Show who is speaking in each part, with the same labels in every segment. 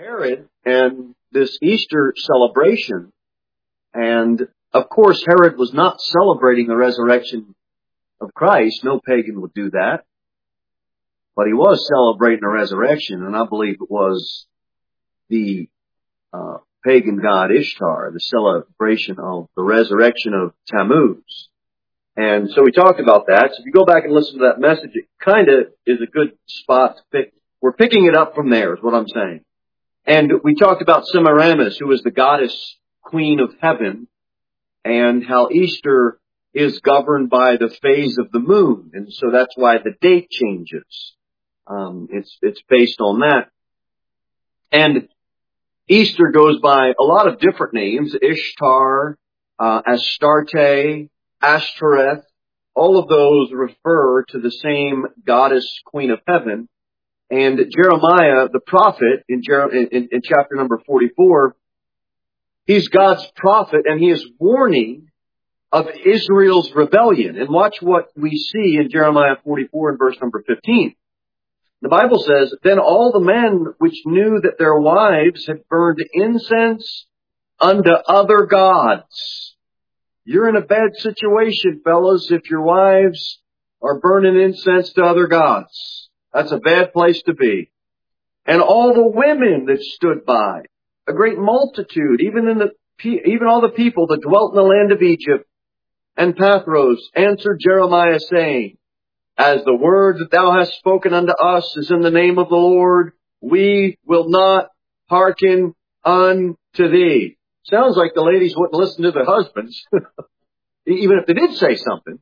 Speaker 1: Herod and this Easter celebration. And of course, Herod was not celebrating the resurrection of Christ. No pagan would do that. But he was celebrating the resurrection, and I believe it was the pagan god Ishtar, the celebration of the resurrection of Tammuz. And so we talked about that. So if you go back and listen to that message, it kind of is a good spot to pick. We're picking it up from there, is what I'm saying. And we talked about Semiramis, who is the goddess queen of heaven, and how Easter is governed by the phase of the moon. And so that's why the date changes. It's based on that. And Easter goes by a lot of different names: Ishtar, Astarte, Ashtoreth. All of those refer to the same goddess queen of heaven. And Jeremiah, the prophet, in chapter number 44, he's God's prophet, and he is warning of Israel's rebellion. And watch what we see in Jeremiah 44 and verse number 15. The Bible says, "Then all the men which knew that their wives had burned incense unto other gods." You're in a bad situation, fellas, if your wives are burning incense to other gods. That's a bad place to be. "And all the women that stood by, a great multitude, even all the people that dwelt in the land of Egypt and Pathros, answered Jeremiah, saying, As the word that thou hast spoken unto us is in the name of the Lord, we will not hearken unto thee." Sounds like the ladies wouldn't listen to their husbands, even if they did say something.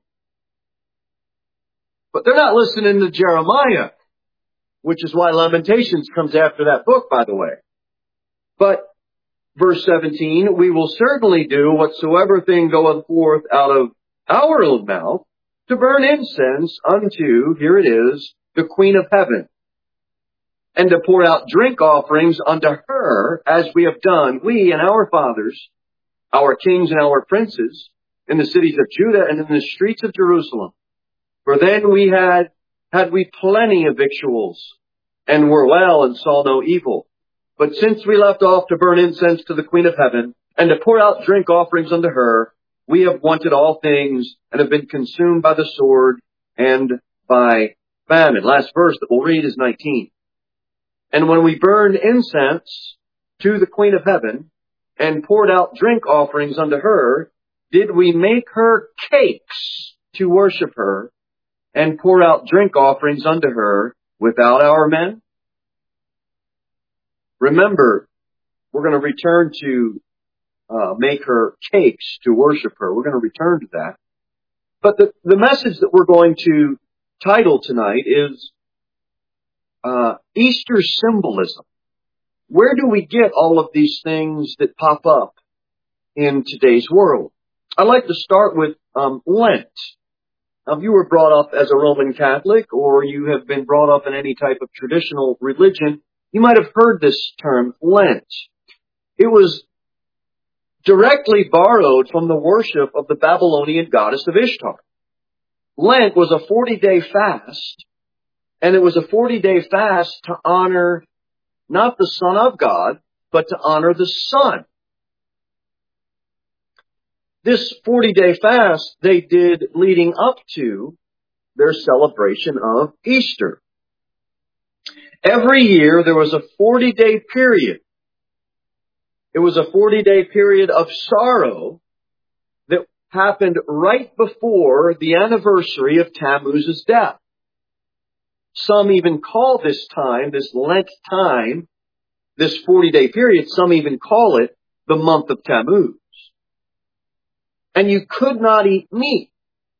Speaker 1: But they're not listening to Jeremiah, which is why Lamentations comes after that book, by the way. But verse 17, "We will certainly do whatsoever thing goeth forth out of our own mouth, to burn incense unto," here it is, "the Queen of Heaven, and to pour out drink offerings unto her, as we have done, we and our fathers, our kings and our princes, in the cities of Judah and in the streets of Jerusalem. For then had we plenty of victuals, and were well, and saw no evil. But since we left off to burn incense to the Queen of Heaven, and to pour out drink offerings unto her, we have wanted all things, and have been consumed by the sword and by famine." Last verse that we'll read is 19. "And when we burned incense to the Queen of Heaven, and poured out drink offerings unto her, did we make her cakes to worship her, and pour out drink offerings unto her without our men?" Remember, we're going to return to make her cakes to worship her. We're going to return to that. But the message that we're going to title tonight is Easter symbolism. Where do we get all of these things that pop up in today's world? I'd like to start with Lent. Now, if you were brought up as a Roman Catholic, or you have been brought up in any type of traditional religion, you might have heard this term, Lent. It was directly borrowed from the worship of the Babylonian goddess of Ishtar. Lent was a 40-day fast, and it was a 40-day fast to honor not the Son of God, but to honor the Son. This 40-day fast they did leading up to their celebration of Easter. Every year there was a 40-day period. It was a 40-day period of sorrow that happened right before the anniversary of Tammuz's death. Some even call this time, this Lent time, this 40-day period, some even call it the month of Tammuz. And you could not eat meat.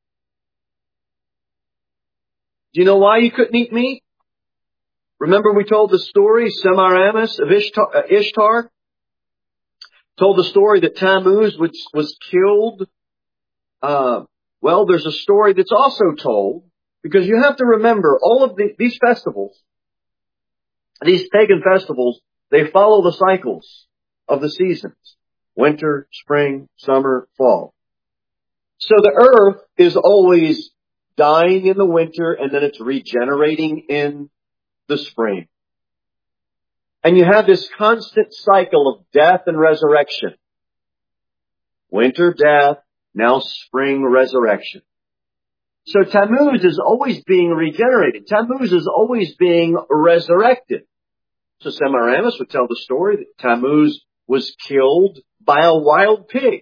Speaker 1: Do you know why you couldn't eat meat? Remember we told the story, Semiramis of Ishtar? Told the story that Tammuz was killed. Well, there's a story that's also told, because you have to remember all of these festivals, these pagan festivals, they follow the cycles of the seasons. Winter, spring, summer, fall. So the earth is always dying in the winter, and then it's regenerating in the spring. And you have this constant cycle of death and resurrection. Winter death, now spring resurrection. So Tammuz is always being regenerated. Tammuz is always being resurrected. So Semiramis would tell the story that Tammuz was killed by a wild pig.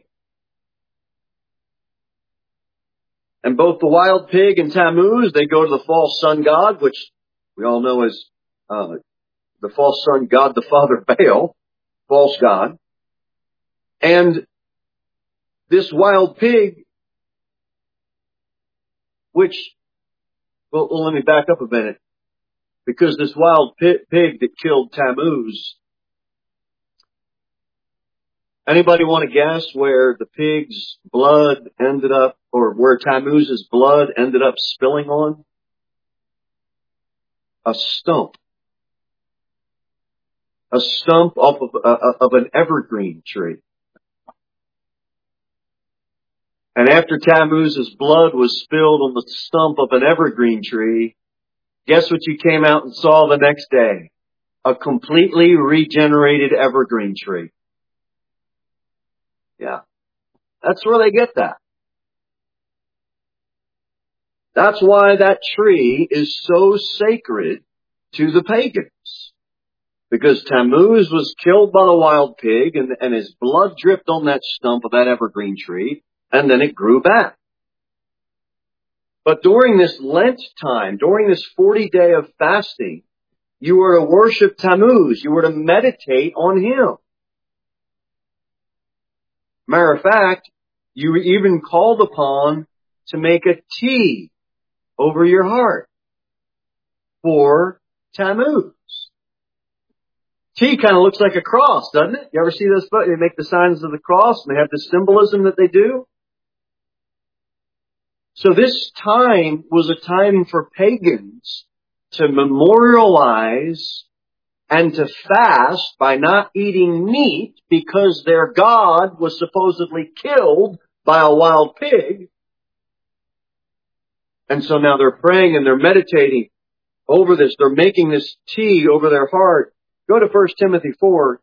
Speaker 1: And both the wild pig and Tammuz, they go to the false sun god, which we all know as the false sun god, the father Baal, false god. And this wild pig, which, well, let me back up a minute. Because this wild pig that killed Tammuz, anybody want to guess where the pig's blood ended up, or where Tammuz's blood ended up spilling on? A stump. A stump off of an evergreen tree. And after Tammuz's blood was spilled on the stump of an evergreen tree, guess what you came out and saw the next day? A completely regenerated evergreen tree. Yeah. That's where they get that. That's why that tree is so sacred to the pagans. Because Tammuz was killed by the wild pig and his blood dripped on that stump of that evergreen tree, and then it grew back. But during this Lent time, during this 40-day of fasting, you were to worship Tammuz. You were to meditate on him. Matter of fact, you were even called upon to make a tea over your heart for Tammuz. T kind of looks like a cross, doesn't it? You ever see those? They make the signs of the cross and they have the symbolism that they do. So this time was a time for pagans to memorialize and to fast by not eating meat because their god was supposedly killed by a wild pig. And so now they're praying and they're meditating over this. They're making this tea over their heart. Go to 1 Timothy 4.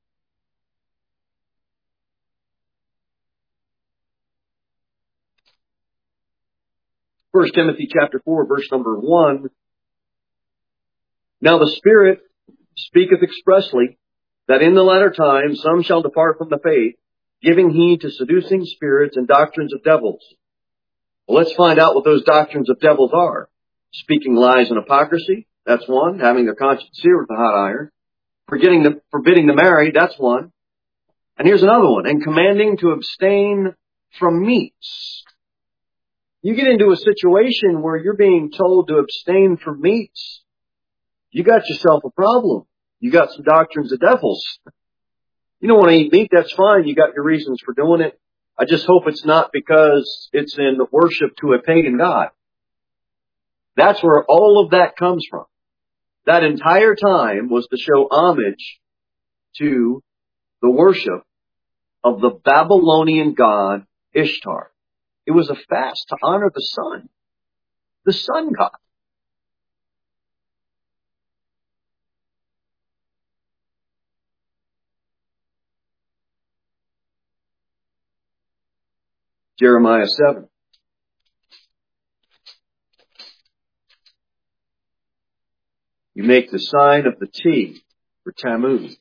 Speaker 1: First Timothy chapter 4, verse number 1. Now the Spirit speaketh expressly that in the latter time some shall depart from the faith, giving heed to seducing spirits and doctrines of devils. Well, let's find out what those doctrines of devils are. Speaking lies and hypocrisy, that's one. Having their conscience seared with a hot iron. Forbidding to marry, that's one. And here's another one. And commanding to abstain from meats. You get into a situation where you're being told to abstain from meats, you got yourself a problem. You got some doctrines of devils. You don't want to eat meat, that's fine. You got your reasons for doing it. I just hope it's not because it's in worship to a pagan god. That's where all of that comes from. That entire time was to show homage to the worship of the Babylonian god Ishtar. It was a fast to honor the sun god. Jeremiah 7. You make the sign of the T for Tammuz.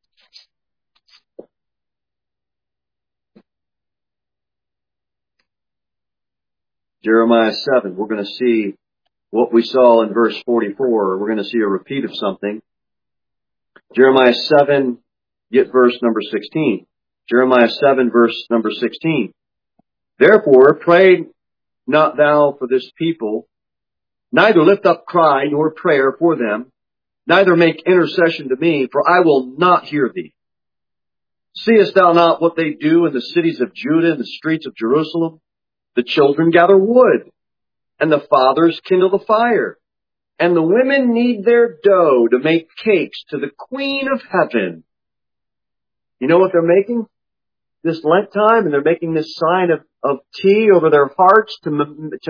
Speaker 1: Jeremiah 7. We're going to see what we saw in verse 44. We're going to see a repeat of something. Jeremiah 7, get verse number 16. Jeremiah 7, verse number 16. Therefore, pray not thou for this people, neither lift up cry nor prayer for them, neither make intercession to me, for I will not hear thee. Seest thou not what they do in the cities of Judah and the streets of Jerusalem? The children gather wood, and the fathers kindle the fire, and the women knead their dough to make cakes to the Queen of Heaven. You know what they're making this Lent time? And they're making this sign of tea over their hearts to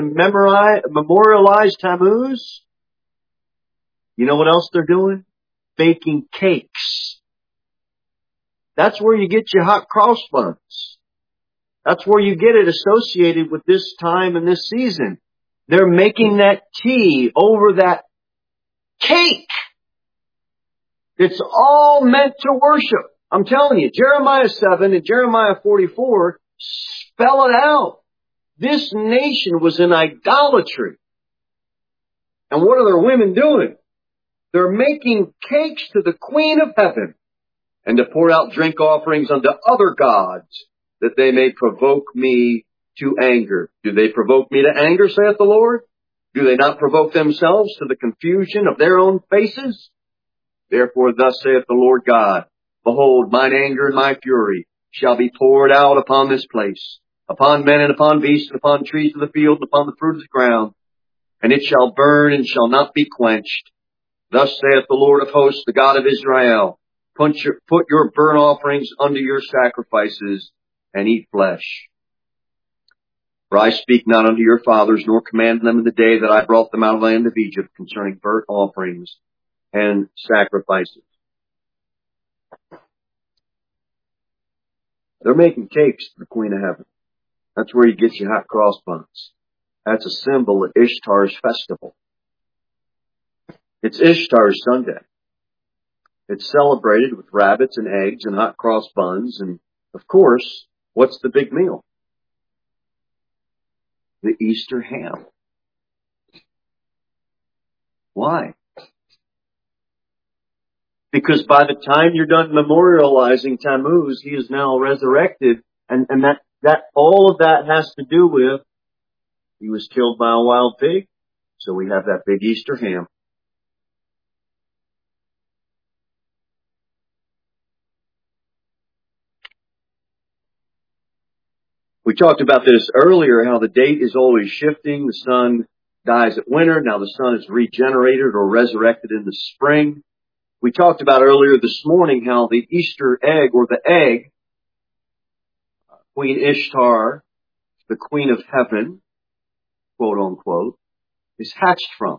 Speaker 1: memorialize Tammuz. You know what else they're doing? baking cakes. That's where you get your hot cross buns. That's where you get it associated with this time and this season. They're making that tea over that cake. It's all meant to worship. I'm telling you, Jeremiah 7 and Jeremiah 44 spell it out. This nation was in idolatry. And what are their women doing? They're making cakes to the Queen of Heaven, and to pour out drink offerings unto other gods, that they may provoke me to anger. Do they provoke me to anger, saith the Lord? Do they not provoke themselves to the confusion of their own faces? Therefore thus saith the Lord God, behold, mine anger and my fury shall be poured out upon this place, upon men and upon beasts and upon trees of the field and upon the fruit of the ground, and it shall burn and shall not be quenched. Thus saith the Lord of hosts, the God of Israel, put your burnt offerings unto your sacrifices, and eat flesh. For I speak not unto your fathers, nor command them in the day that I brought them out of the land of Egypt concerning burnt offerings and sacrifices. They're making cakes to the Queen of Heaven. That's where you get your hot cross buns. That's a symbol of Ishtar's festival. It's Ishtar's Sunday. It's celebrated with rabbits and eggs and hot cross buns. And, of course, what's the big meal? The Easter ham. Why? Because by the time you're done memorializing Tammuz, he is now resurrected. And that all of that has to do with he was killed by a wild pig. So we have that big Easter ham. We talked about this earlier, how the date is always shifting. The sun dies at winter. Now the sun is regenerated or resurrected in the spring. We talked about earlier this morning how the Easter egg, or the egg, Queen Ishtar, the Queen of Heaven, quote unquote, is hatched from.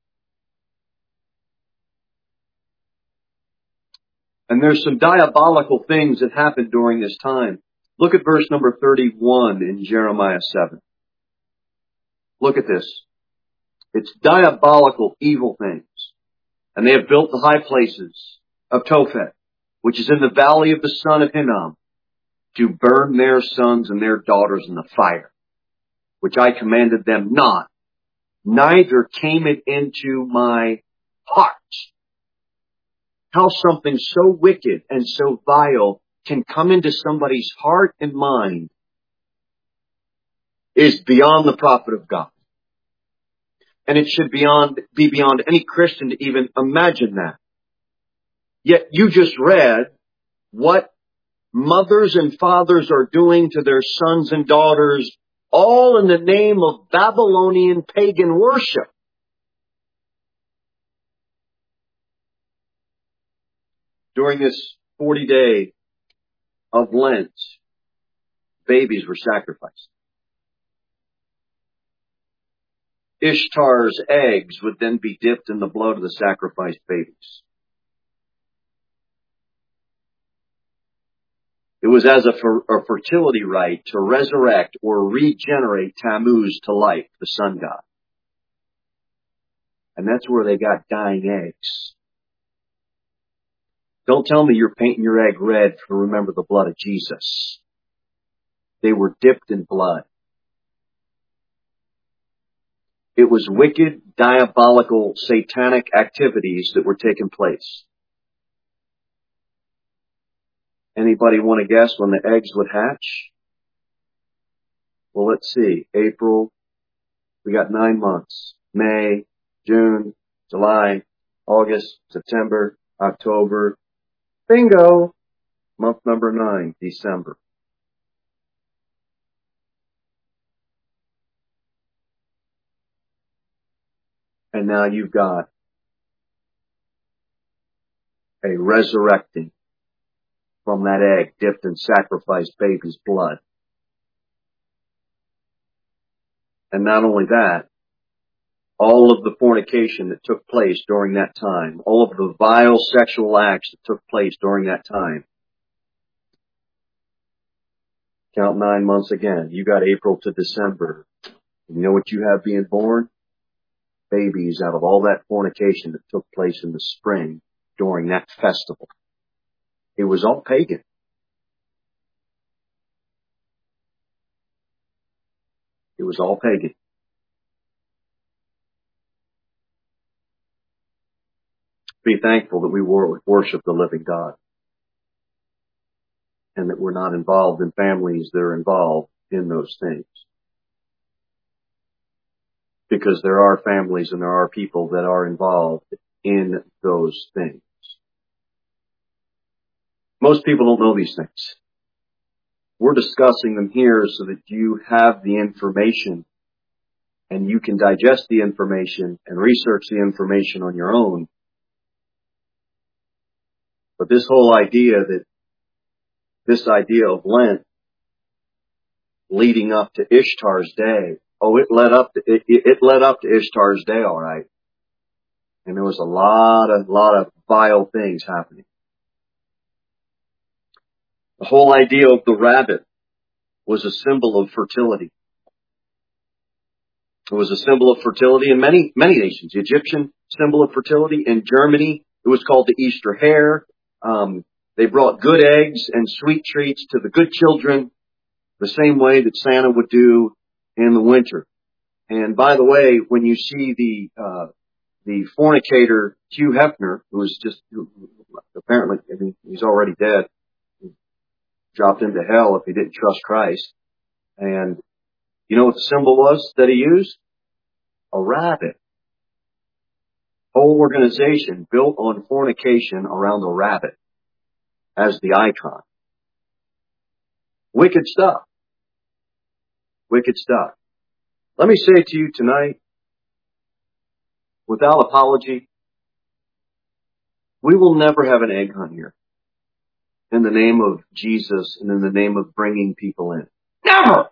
Speaker 1: And there's some diabolical things that happened during this time. Look at verse number 31 in Jeremiah 7. Look at this. It's diabolical, evil things. And they have built the high places of Tophet, which is in the valley of the son of Hinnom, to burn their sons and their daughters in the fire, which I commanded them not. Neither came it into my heart. How something so wicked and so vile can come into somebody's heart and mind is beyond the prophet of God. And it should be beyond any Christian to even imagine that. Yet you just read what mothers and fathers are doing to their sons and daughters, all in the name of Babylonian pagan worship. During this 40-day of Lent, babies were sacrificed. Ishtar's eggs would then be dipped in the blood of the sacrificed babies. It was as a fertility rite to resurrect or regenerate Tammuz to life, the sun god. And that's where they got dying eggs. Don't tell me you're painting your egg red to remember the blood of Jesus. They were dipped in blood. It was wicked, diabolical, satanic activities that were taking place. Anybody want to guess when the eggs would hatch? Well, let's see. April. We got 9 months. May, June, July, August, September, October. Bingo! Month number 9, December. And now you've got a resurrecting from that egg dipped in sacrificed baby's blood. And not only that, all of the fornication that took place during that time, all of the vile sexual acts that took place during that time. Count 9 months again. You got April to December. You know what you have being born? Babies out of all that fornication that took place in the spring during that festival. It was all pagan. It was all pagan. Be thankful that we worship the living God. And that we're not involved in families that are involved in those things. Because there are families and there are people that are involved in those things. Most people don't know these things. We're discussing them here so that you have the information and you can digest the information and research the information on your own. But this whole idea of Lent leading up to Ishtar's Day, it led up to Ishtar's Day, all right. And there was a lot of vile things happening. The whole idea of the rabbit was a symbol of fertility. It was a symbol of fertility in many nations. The Egyptian symbol of fertility. In Germany, it was called the Easter hare. They brought good eggs and sweet treats to the good children, the same way that Santa would do in the winter. And by the way, when you see the fornicator Hugh Hefner, who was apparently, he's already dead, he dropped into hell if he didn't trust Christ. And you know what the symbol was that he used? A rabbit. Whole organization built on fornication around a rabbit as the icon. Wicked stuff. Wicked stuff. Let me say to you tonight, without apology, we will never have an egg hunt here in the name of Jesus and in the name of bringing people in. Never!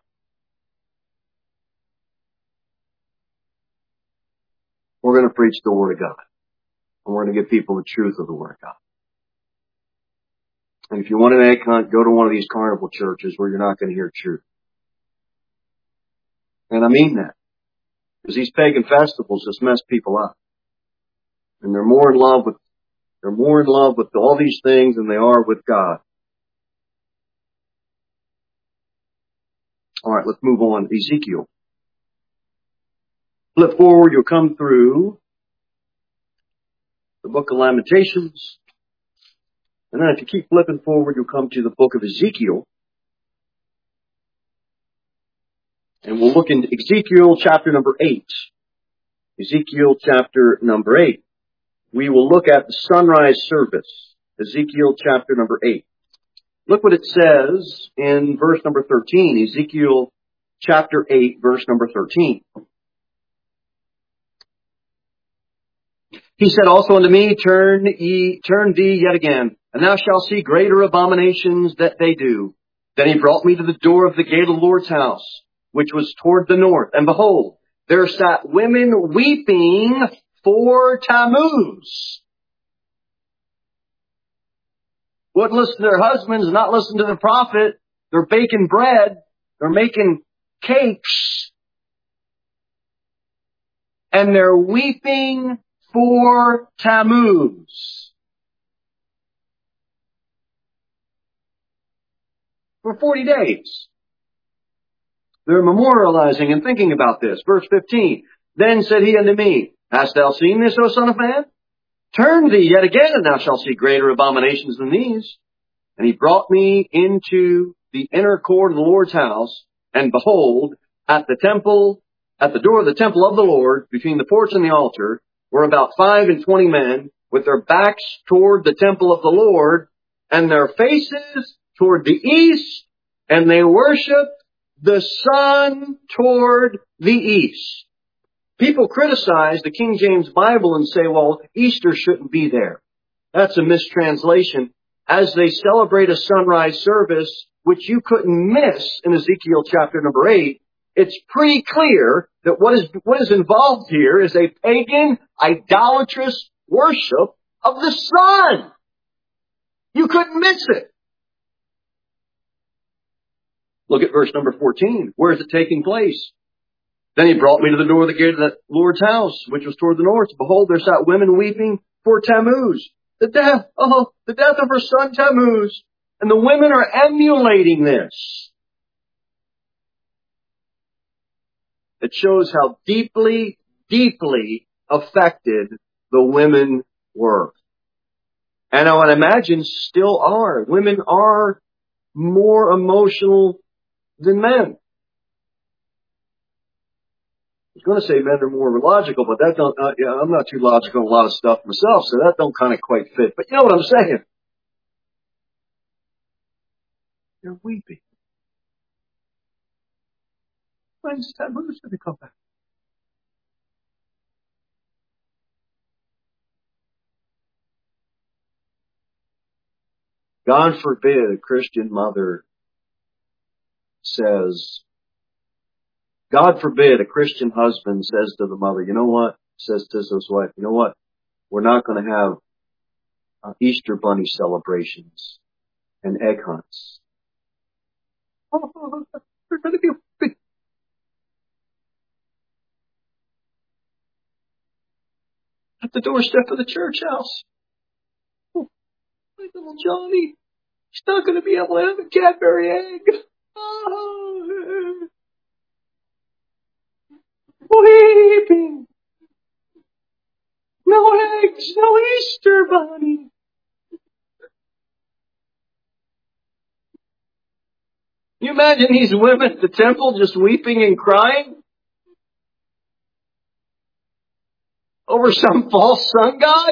Speaker 1: We're going to preach the Word of God. And we're going to give people the truth of the Word of God. And if you want an egg hunt, go to one of these carnival churches where you're not going to hear truth. And I mean that. Because these pagan festivals just mess people up. And they're more in love with all these things than they are with God. All right, let's move on. Ezekiel. Flip forward, you'll come through the book of Lamentations. And then if you keep flipping forward, you'll come to the book of Ezekiel. And we'll look into Ezekiel chapter number 8. Ezekiel chapter number 8. We will look at the sunrise service. Ezekiel chapter number 8. Look what it says in verse number 13. Ezekiel chapter 8, verse number 13. He said also unto me, turn thee yet again, and thou shalt see greater abominations that they do. Then he brought me to the door of the gate of the Lord's house, which was toward the north. And behold, there sat women weeping for Tammuz. Wouldn't listen to their husbands, not listen to the prophet. They're baking bread. They're making cakes. And they're weeping for Tammuz. For 40 days. They're memorializing and thinking about this. Verse 15. Then said he unto me, hast thou seen this, O son of man? Turn thee yet again, and thou shalt see greater abominations than these. And he brought me into the inner court of the Lord's house, and behold, at the door of the temple of the Lord, between the porch and the altar, were about 25 men, with their backs toward the temple of the Lord, and their faces toward the east, and they worshiped the sun toward the east. People criticize the King James Bible and say, well, Easter shouldn't be there. That's a mistranslation. As they celebrate a sunrise service, which you couldn't miss in Ezekiel chapter number 8, it's pretty clear that what is involved here is a pagan, idolatrous worship of the sun. You couldn't miss it. Look at verse number 14. Where is it taking place? Then he brought me to the door of the gate of the Lord's house, which was toward the north. Behold, there sat women weeping for Tammuz, the death of her son Tammuz. And the women are emulating this. It shows how deeply, deeply affected the women were. And I would imagine still are. Women are more emotional than men. I was going to say men are more logical, but that don't. I'm not too logical on a lot of stuff myself, so that don't kind of quite fit. But you know what I'm saying? They're weeping. When's Tammuz going to come back? God forbid a Christian mother says, God forbid a Christian husband says to the mother, you know what? Says to his wife, you know what? We're not going to have Easter bunny celebrations and egg hunts. Oh, they're going to be big. At the doorstep of the church house. Oh, my little Johnny. He's not going to be able to have a Cadbury egg. Oh. Weeping. No eggs, no Easter bunny. You imagine these women at the temple just weeping and crying over some false sun god?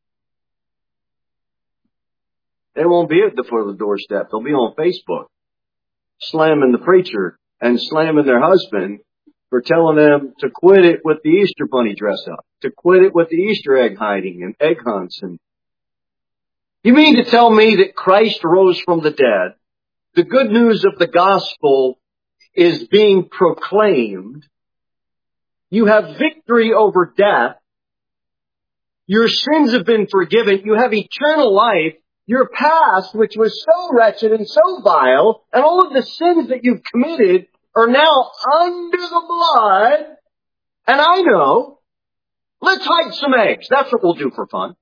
Speaker 1: They won't be at the foot of the doorstep. They'll be on Facebook, slamming the preacher and slamming their husband for telling them to quit it with the Easter bunny dress up, to quit it with the Easter egg hiding and egg hunts. And you mean to tell me that Christ rose from the dead? The good news of the gospel is being proclaimed. You have victory over death. Your sins have been forgiven. You have eternal life. Your past, which was so wretched and so vile, and all of the sins that you've committed are now under the blood. And I know, let's hide some eggs. That's what we'll do for fun.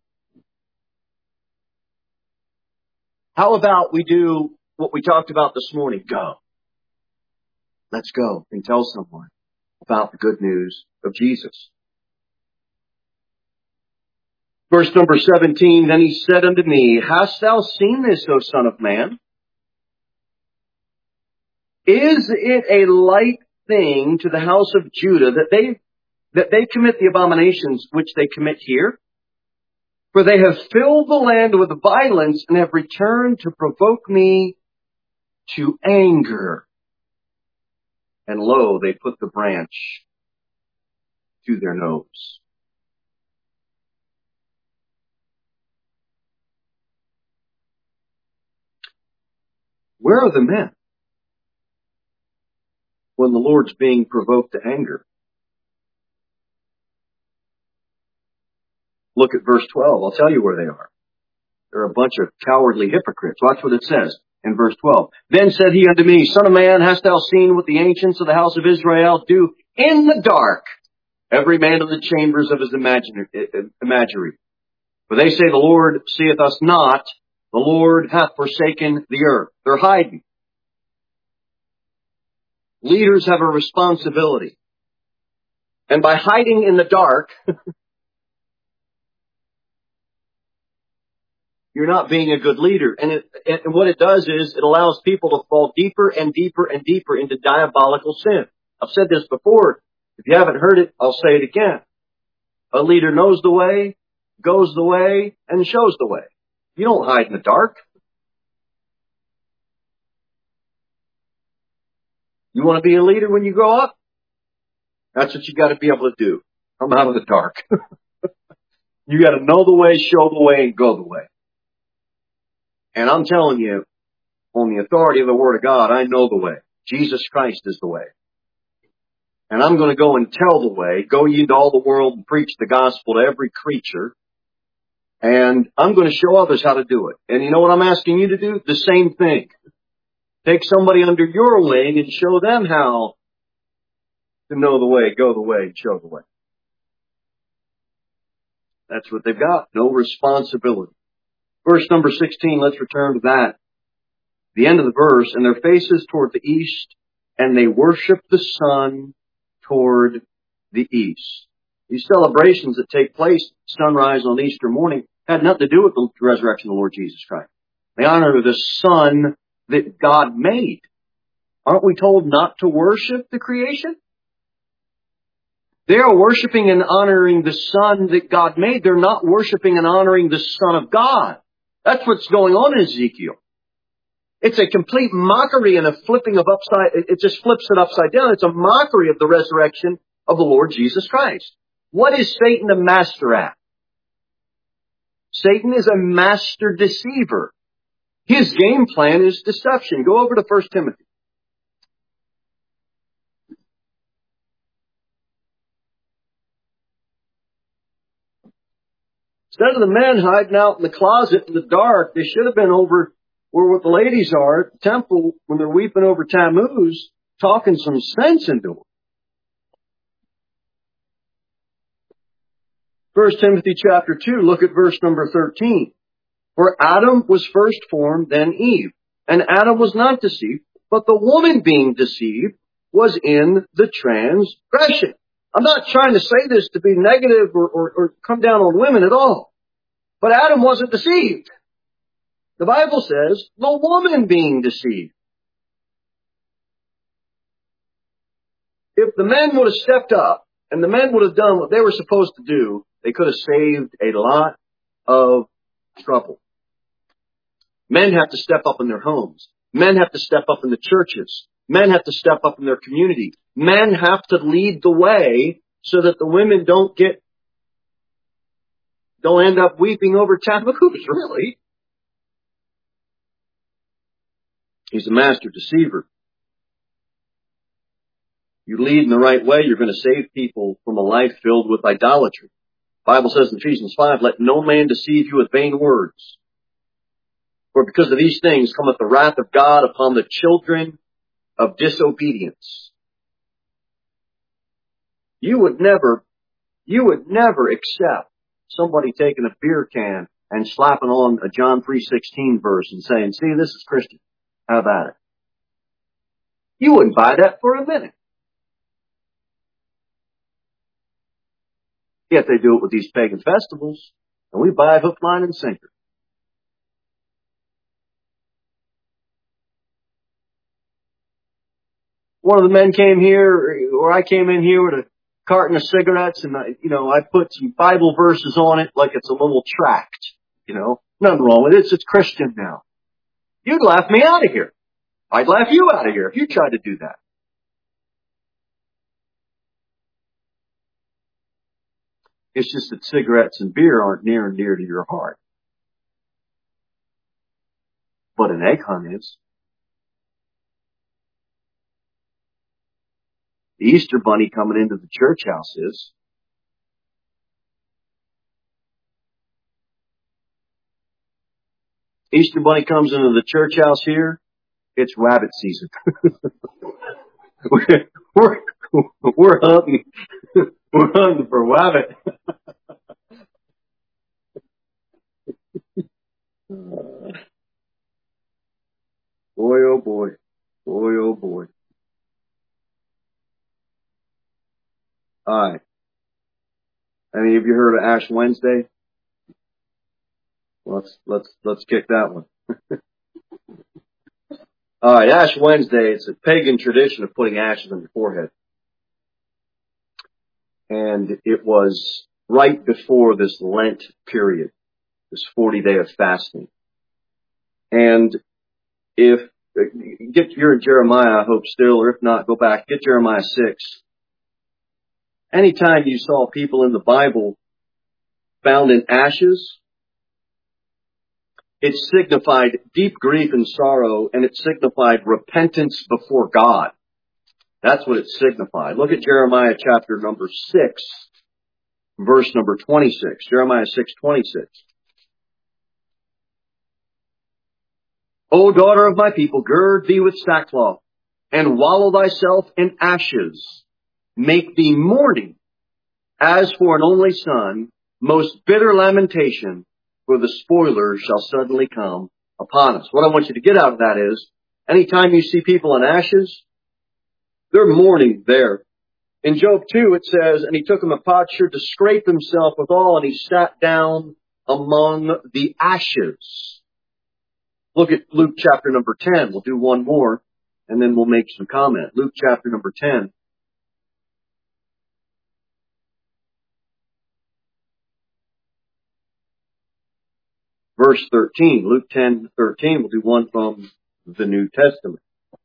Speaker 1: How about we do what we talked about this morning? Go. Let's go and tell someone about the good news of Jesus. Verse number 17, then he said unto me, hast thou seen this, O son of man? Is it a light thing to the house of Judah that they commit the abominations which they commit here? For they have filled the land with violence and have returned to provoke me to anger. And lo, they put the branch to their nose. Where are the men when the Lord's being provoked to anger? Look at verse 12. I'll tell you where they are. They're a bunch of cowardly hypocrites. Watch what it says in verse 12. Then said he unto me, Son of man, hast thou seen what the ancients of the house of Israel do in the dark, every man in the chambers of his imagery? For they say, the Lord seeth us not, the Lord hath forsaken the earth. They're hiding. Leaders have a responsibility. And by hiding in the dark, you're not being a good leader. And what it does is it allows people to fall deeper and deeper and deeper into diabolical sin. I've said this before. If you haven't heard it, I'll say it again. A leader knows the way, goes the way, and shows the way. You don't hide in the dark. You want to be a leader when you grow up? That's what you got to be able to do. Come out of the dark. You got to know the way, show the way, and go the way. And I'm telling you, on the authority of the Word of God, I know the way. Jesus Christ is the way. And I'm going to go and tell the way. Go ye into all the world and preach the gospel to every creature. And I'm going to show others how to do it. And you know what I'm asking you to do? The same thing. Take somebody under your wing and show them how to know the way, go the way, and show the way. That's what they've got. No responsibility. Verse number 16, let's return to that. The end of the verse, and their faces toward the east, and they worship the sun toward the east. These celebrations that take place, sunrise on Easter morning, had nothing to do with the resurrection of the Lord Jesus Christ. They honor the sun that God made. Aren't we told not to worship the creation? They are worshiping and honoring the sun that God made. They're not worshiping and honoring the Son of God. That's what's going on in Ezekiel. It's a complete mockery and a flipping of it just flips it upside down. It's a mockery of the resurrection of the Lord Jesus Christ. What is Satan a master at? Satan is a master deceiver. His game plan is deception. Go over to 1 Timothy. Instead of the men hiding out in the closet in the dark, they should have been over where what the ladies are at the temple when they're weeping over Tammuz, talking some sense into them. 1 Timothy chapter 2, look at verse number 13. For Adam was first formed, then Eve. And Adam was not deceived, but the woman being deceived was in the transgression. I'm not trying to say this to be negative or come down on women at all. But Adam wasn't deceived. The Bible says the woman being deceived. If the men would have stepped up and the men would have done what they were supposed to do, they could have saved a lot of trouble. Men have to step up in their homes. Men have to step up in the churches. Men have to step up in their community. Men have to lead the way so that the women don't end up weeping over Tammuz, really. He's a master deceiver. You lead in the right way, you're going to save people from a life filled with idolatry. The Bible says in Ephesians 5, let no man deceive you with vain words. For because of these things cometh the wrath of God upon the children of disobedience. You would never accept somebody taking a beer can and slapping on a John 3:16 verse and saying, see, this is Christian. How about it? You wouldn't buy that for a minute. Yet they do it with these pagan festivals, and we buy hook, line, and sinker. One of the men came here, or I came in here with a carton of cigarettes, and I put some Bible verses on it like it's a little tract. Nothing wrong with it. It's Christian now. You'd laugh me out of here. I'd laugh you out of here if you tried to do that. It's just that cigarettes and beer aren't near and dear to your heart. But an egg hunt is. The Easter bunny coming into the church house is. Easter bunny comes into the church house here, it's rabbit season. we're hunting. We're hunting for rabbit. Boy, oh boy. Boy, oh boy. All right. Any of you heard of Ash Wednesday? Let's kick that one. All right, Ash Wednesday, it's a pagan tradition of putting ashes on your forehead. And it was right before this Lent period, this 40-day of fasting. And you're in Jeremiah, I hope still, or if not, go back, get Jeremiah 6. Anytime you saw people in the Bible found in ashes, it signified deep grief and sorrow, and it signified repentance before God. That's what it signified. Look at Jeremiah chapter number 6, verse number 26. Jeremiah 6:26. O daughter of my people, gird thee with sackcloth, and wallow thyself in ashes. Make thee mourning, as for an only son, most bitter lamentation, for the spoiler shall suddenly come upon us. What I want you to get out of that is, anytime you see people in ashes, they're mourning there. In Job 2 it says, and he took him a potsherd to scrape himself withal, and he sat down among the ashes. Look at Luke chapter number 10. We'll do one more, and then we'll make some comment. Luke chapter number 10. Verse 13. Luke 10:13. We'll do one from the New Testament.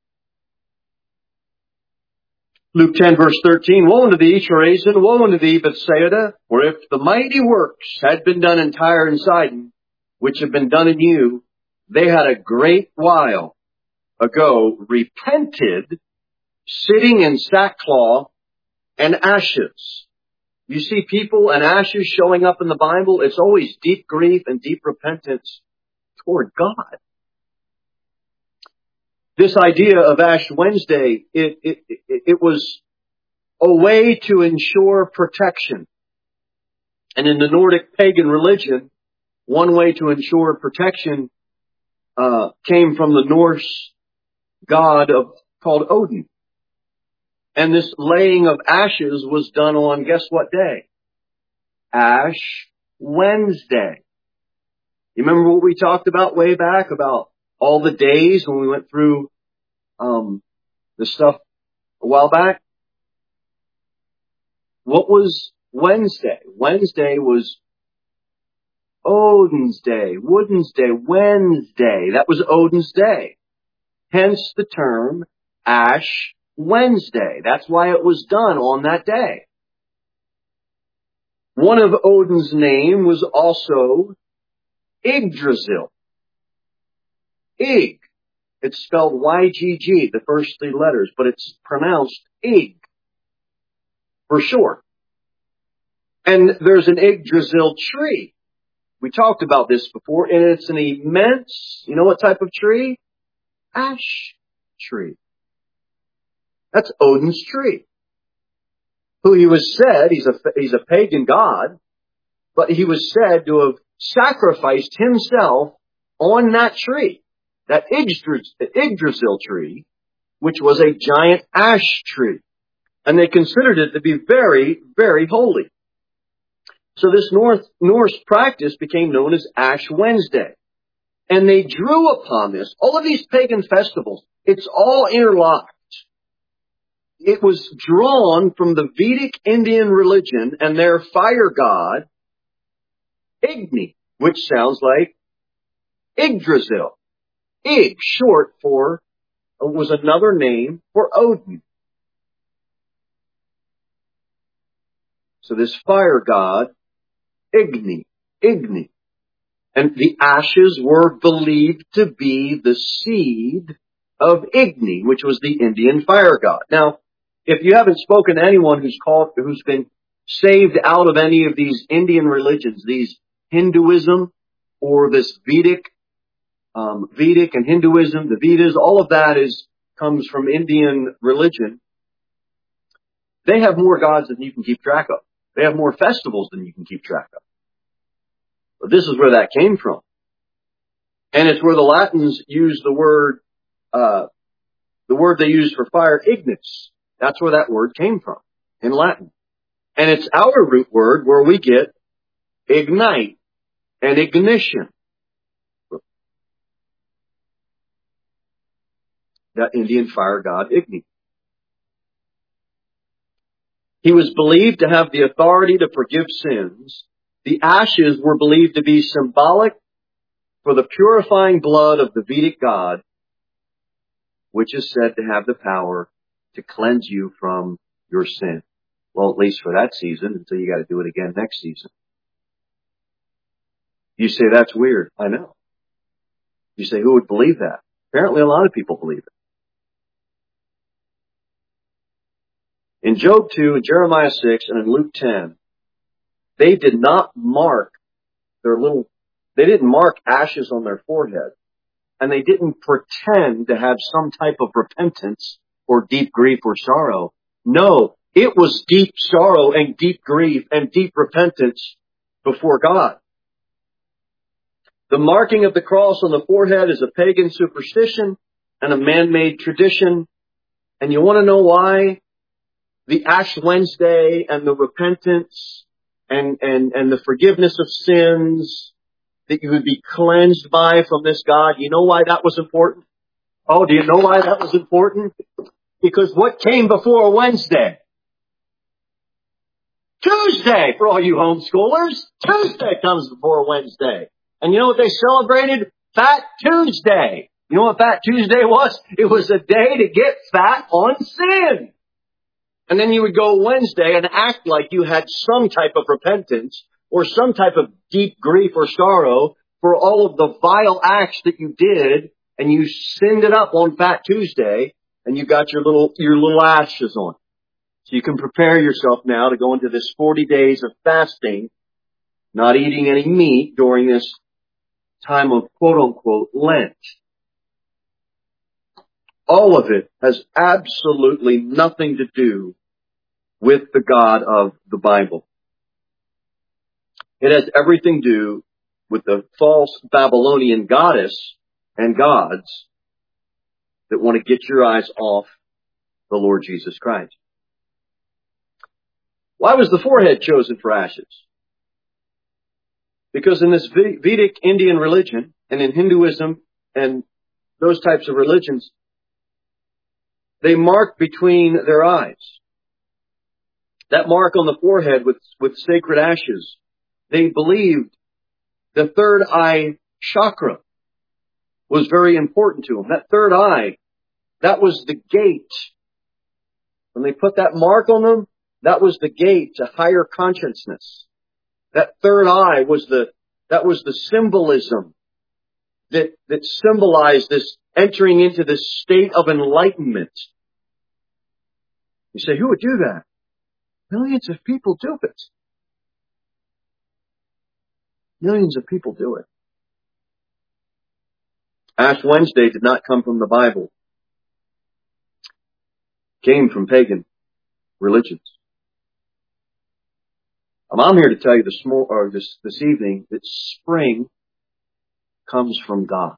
Speaker 1: Luke 10 verse 13. Woe unto thee, Chorazin! Woe unto thee, Bethsaida! For if the mighty works had been done in Tyre and Sidon, which have been done in you, they had a great while ago repented, sitting in sackcloth and ashes. You see people and ashes showing up in the Bible, it's always deep grief and deep repentance toward God. This idea of Ash Wednesday, it was a way to ensure protection. And in the Nordic pagan religion, one way to ensure protection came from the Norse god called Odin. And this laying of ashes was done on, guess what day? Ash Wednesday. You remember what we talked about way back about all the days when we went through the stuff a while back? What was Wednesday? Wednesday was Odin's Day, Woden's Day, Wednesday. That was Odin's Day. Hence the term Ash Wednesday. That's why it was done on that day. One of Odin's name was also Yggdrasil. Ig. It's spelled Y-G-G, the first three letters, but it's pronounced Ig for short. And there's an Yggdrasil tree. We talked about this before, and it's an immense, you know what type of tree? Ash tree. That's Odin's tree. Who he was said, he's a pagan god, but he was said to have sacrificed himself on that tree, that Yggdrasil tree, which was a giant ash tree. And they considered it to be very, very holy. So this Norse practice became known as Ash Wednesday. And they drew upon this. All of these pagan festivals, it's all interlocked. It was drawn from the Vedic Indian religion and their fire god, Igni, which sounds like Yggdrasil. Ig, short for, was another name for Odin. So this fire god, Igni. And the ashes were believed to be the seed of Igni, which was the Indian fire god. Now, if you haven't spoken to anyone who's been saved out of any of these Indian religions, these Hinduism or this Vedic and Hinduism, the Vedas, all of that comes from Indian religion. They have more gods than you can keep track of. They have more festivals than you can keep track of. But this is where that came from. And it's where the Latins use the word they use for fire, ignis. That's where that word came from in Latin. And it's our root word where we get ignite and ignition. That Indian fire god, Igni. He was believed to have the authority to forgive sins. The ashes were believed to be symbolic for the purifying blood of the Vedic god, which is said to have the power to cleanse you from your sin. Well, at least for that season, until you got to do it again next season. You say, that's weird. I know. You say, who would believe that? Apparently a lot of people believe it. In Job 2, in Jeremiah 6, and in Luke 10, they did not mark they didn't mark ashes on their forehead. And they didn't pretend to have some type of repentance or deep grief or sorrow. No, it was deep sorrow and deep grief and deep repentance before God. The marking of the cross on the forehead is a pagan superstition and a man-made tradition. And you want to know why? The Ash Wednesday and the repentance and the forgiveness of sins that you would be cleansed by from this God. You know why that was important? Oh, do you know why that was important? Because what came before Wednesday? Tuesday, for all you homeschoolers. Tuesday comes before Wednesday. And you know what they celebrated? Fat Tuesday. You know what Fat Tuesday was? It was a day to get fat on sin. And then you would go Wednesday and act like you had some type of repentance or some type of deep grief or sorrow for all of the vile acts that you did, and you sinned it up on Fat Tuesday, and you got your little ashes on. So you can prepare yourself now to go into this 40 days of fasting, not eating any meat during this time of quote-unquote Lent. All of it has absolutely nothing to do with the God of the Bible. It has everything to do with the false Babylonian goddess and gods that want to get your eyes off the Lord Jesus Christ. Why was the forehead chosen for ashes? Because in this Vedic Indian religion and in Hinduism and those types of religions, they mark between their eyes. That mark on the forehead with sacred ashes. They believed the third eye chakra was very important to them. That third eye, that was the gate. When they put that mark on them, that was the gate to higher consciousness. That third eye was the symbolism that symbolized this entering into this state of enlightenment. You say, who would do that? Millions of people do it. Millions of people do it. Ash Wednesday did not come from the Bible. It came from pagan religions. I'm here to tell you this evening that spring comes from God.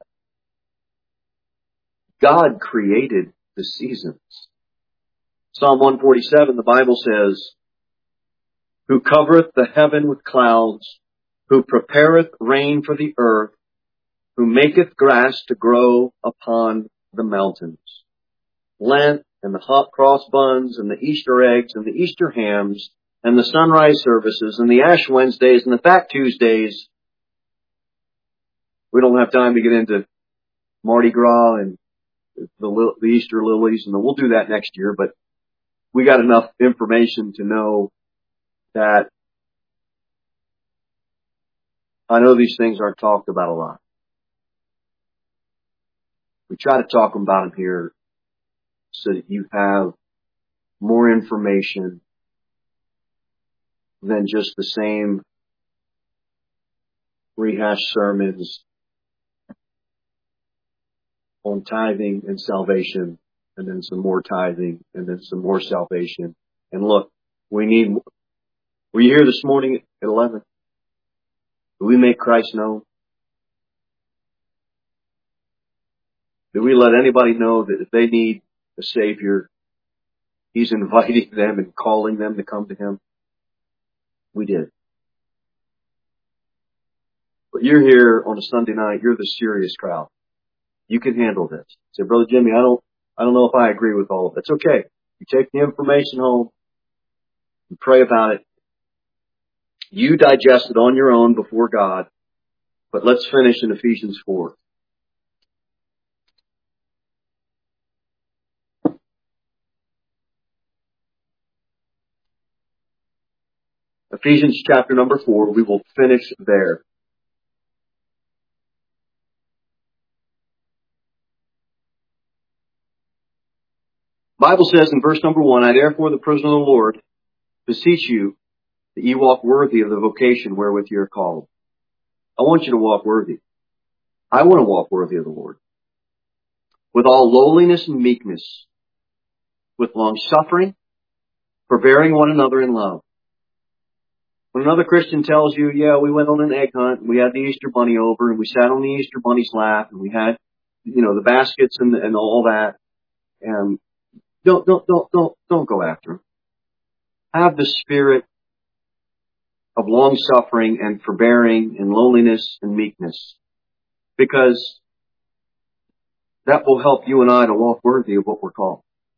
Speaker 1: God created the seasons. Psalm 147, the Bible says, who covereth the heaven with clouds, who prepareth rain for the earth, who maketh grass to grow upon the mountains. Lent and the hot cross buns and the Easter eggs and the Easter hams and the sunrise services and the Ash Wednesdays and the Fat Tuesdays. We don't have time to get into Mardi Gras and the Easter lilies, and we'll do that next year, but we got enough information to know that I know these things aren't talked about a lot. We try to talk about them here so that you have more information than just the same rehashed sermons on tithing and salvation, and then some more tithing, and then some more salvation. And look, were you here this morning at 11? Do we make Christ known? Do we let anybody know that if they need a Savior, He's inviting them and calling them to come to Him? We did. But you're here on a Sunday night. You're the serious crowd. You can handle this. Say, Brother Jimmy, I don't know if I agree with all of it. It's okay. You take the information home. You pray about it. You digest it on your own before God. But let's finish in Ephesians 4. Ephesians chapter number 4. We will finish there. Bible says in verse number 1, I therefore, the prisoner of the Lord, beseech you that ye walk worthy of the vocation wherewith ye are called. I want you to walk worthy. I want to walk worthy of the Lord. With all lowliness and meekness, with long suffering, forbearing one another in love. When another Christian tells you, yeah, we went on an egg hunt, and we had the Easter bunny over, and we sat on the Easter bunny's lap, and we had, the baskets and all that, and don't go after him. Have the spirit of long suffering and forbearing and lowliness and meekness, because that will help you and I to walk worthy of what we're called.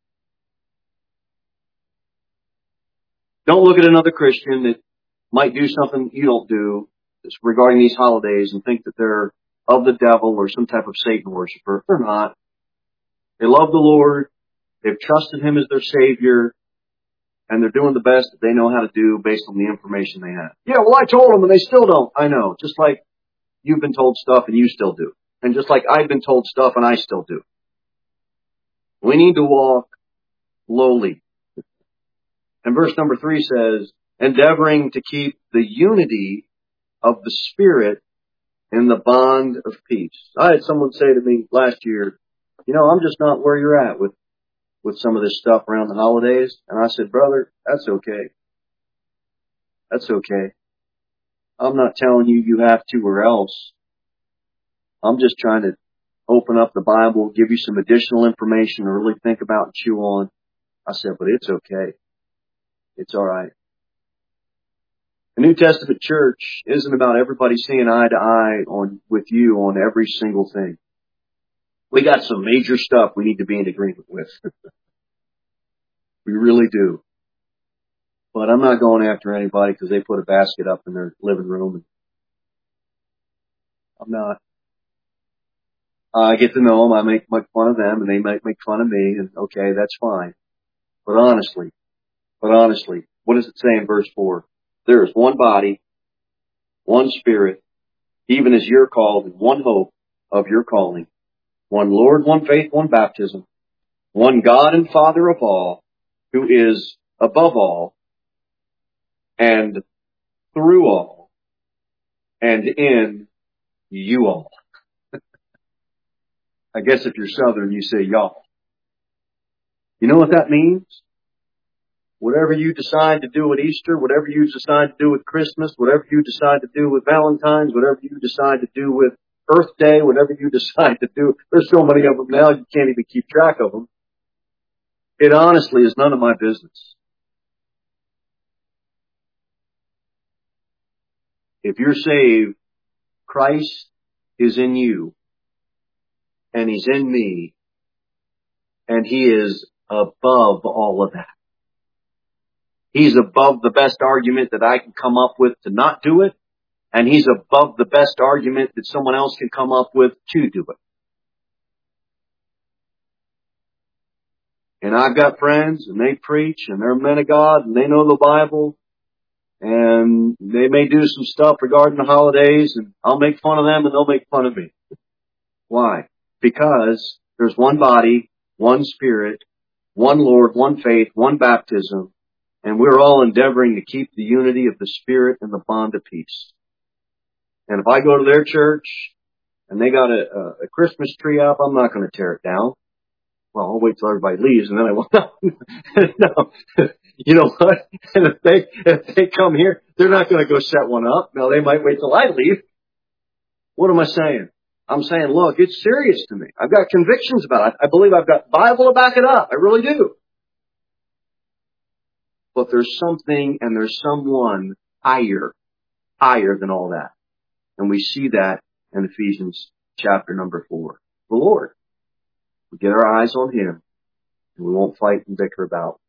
Speaker 1: Don't look at another Christian that might do something you don't do regarding these holidays and think that they're of the devil or some type of Satan worshiper. They're not. They love the Lord. They've trusted Him as their Savior. And they're doing the best that they know how to do based on the information they have. Yeah, well, I told them and they still don't. I know. Just like you've been told stuff and you still do. And just like I've been told stuff and I still do. We need to walk lowly. And verse number 3 says, endeavoring to keep the unity of the Spirit in the bond of peace. I had someone say to me last year, I'm just not where you're at with some of this stuff around the holidays. And I said, brother, that's okay. That's okay. I'm not telling you have to or else. I'm just trying to open up the Bible, give you some additional information to really think about and chew on. I said, but it's okay. It's all right. The New Testament church isn't about everybody seeing eye to eye with you on every single thing. We got some major stuff we need to be in agreement with. We really do. But I'm not going after anybody because they put a basket up in their living room. I'm not. I get to know them. I make fun of them and they might make fun of me. And okay, that's fine. But honestly, what does it say in verse 4? There is one body, one Spirit, even as you're called in one hope of your calling. One Lord, one faith, one baptism. One God and Father of all, who is above all and through all and in you all. I guess if you're Southern, you say y'all. You know what that means? Whatever you decide to do at Easter, whatever you decide to do with Christmas, whatever you decide to do with Valentine's, whatever you decide to do with Earth Day, whatever you decide to do, there's so many of them now you can't even keep track of them. It honestly is none of my business. If you're saved, Christ is in you, and He's in me, and He is above all of that. He's above the best argument that I can come up with to not do it, and He's above the best argument that someone else can come up with to do it. And I've got friends, and they preach, and they're men of God, and they know the Bible, and they may do some stuff regarding the holidays, and I'll make fun of them, and they'll make fun of me. Why? Because there's one body, one Spirit, one Lord, one faith, one baptism, and we're all endeavoring to keep the unity of the Spirit and the bond of peace. And if I go to their church, and they got a Christmas tree up, I'm not going to tear it down. Well, I'll wait till everybody leaves, and then I will. No. You know what? And if they come here, they're not going to go set one up. Now, they might wait till I leave. What am I saying? I'm saying, look, it's serious to me. I've got convictions about it. I believe I've got Bible to back it up. I really do. But there's something and there's someone higher than all that. And we see that in Ephesians chapter number 4. The Lord. We get our eyes on Him, and we won't fight and bicker about